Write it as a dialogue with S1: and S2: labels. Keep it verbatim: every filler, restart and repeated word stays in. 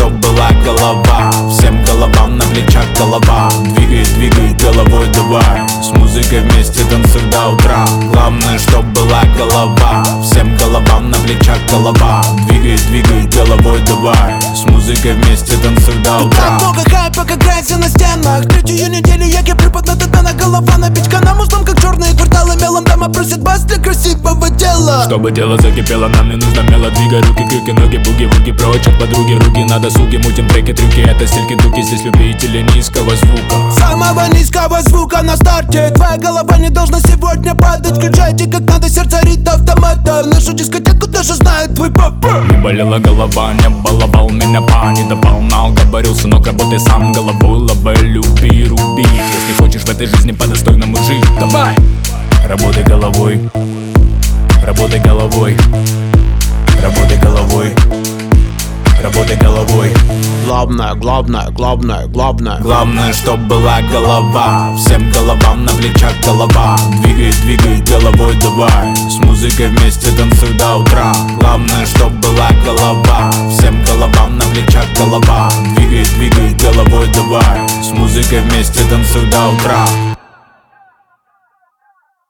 S1: чтоб была голова. Всем головам на плечах голова. Двигай, двигай головой, давай. С музыкой вместе танцуй до утра. Главное, чтоб была голова. Всем головам на плечах голова. Двигай, двигай головой, давай. С музыкой вместе танцуй до утра.
S2: Так много хайпа, как грязь на стенах. Третью неделю я припад на татана. Голова напичка на муслом, как черные кварталы. Мелом дама просит бас для красивого тела.
S1: Чтобы дело закипело, нам не нужно мело. Двигай руки, крюки, ноги, буги-вуги. Прочь от подруги, руки надо суги. Мутим треки, трюки, это стильки-туки. Здесь любители низкого звука.
S2: Самого низкого звука на старте. Твоя голова не должна сегодня падать. Включайте как надо, сердце рит автомата. Нашу дискотеку даже знает твой папа.
S1: Не болела голова, не баловал меня па. Не дополнал, говорил, сынок, работай сам. Головой ловай, люби, руби. Если хочешь в этой жизни по-достойному жить, давай. Работай головой. Работай головой. Работай головой. Работай головой.
S2: Главное, главное, главное, главное.
S1: Главное, чтоб была голова. Всем головам на плечах голова. Двигай, двигай головой, давай. С музыкой вместе танцуй до утра. Главное, чтоб была голова. Всем головам на плечах голова. Двигай, двигай головой, давай. С музыкой вместе танцуй до утра.